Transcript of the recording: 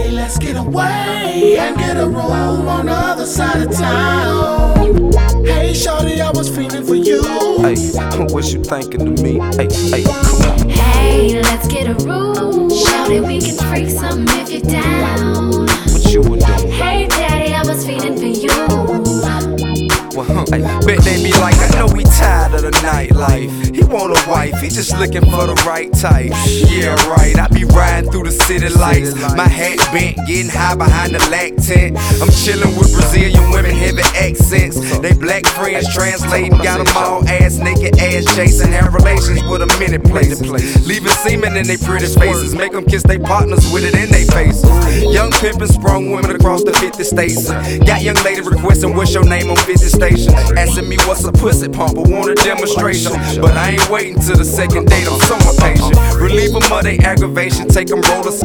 Hey, let's get away and get a room on the other side of town. Hey, shorty, I was feeling for you. Hey, what you thinking to me? Hey, come on. Hey, let's get a room. Shorty, we can freak some if you're down. What you were doing? Hey, daddy, I was feeling for you. Well, hey, bet they be like, I know he tired of the nightlife. He want a wife, he just looking for the right type. Yeah, right, I be riding through the city lights. My hat bent, getting high behind the lac tent. I'm chilling with Brazilian women, heavy accents. They black friends translating, got them all ass naked, ass chasing. Have relations with a minute places. Leaving semen in they pretty faces. Make them kiss their partners with it in they faces. Young pimpin' sprung women across the 50 states. Got young lady requesting what's your name on 50 stations. Asking me what's a pussy pump, but want a demonstration. But I ain't waiting till the second date, I'm so impatient. Relieve them of their aggravation, take them roller